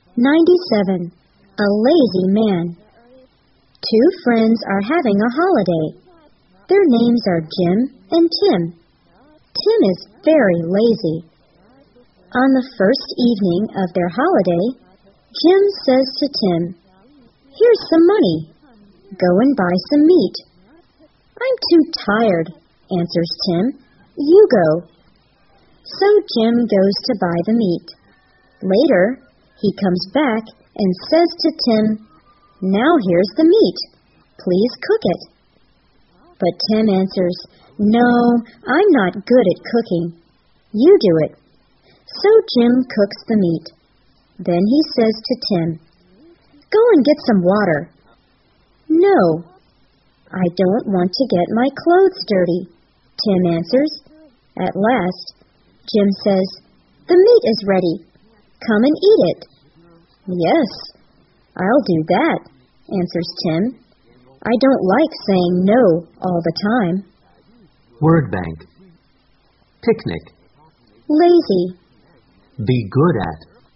97. A lazy man. Two friends are having a holiday. Their names are Jim and Tim. Tim is very lazy. On the first evening of their holiday, Jim says to Tim, "Here's some money. Go and buy some meat." "I'm too tired," answers Tim. "You go." So Jim goes to buy the meat. Later, he comes back and says to Tim, "Now here's the meat. Please cook it." But Tim answers, "No, I'm not good at cooking. You do it." So Jim cooks the meat. Then he says to Tim, "Go and get some water." "No, I don't want to get my clothes dirty," Tim answers. At last, Jim says, "The meat is ready. Come and eat it." "Yes, I'll do that," answers Tim. "I don't like saying no all the time." Word bank. Picnic. Lazy. Be good at.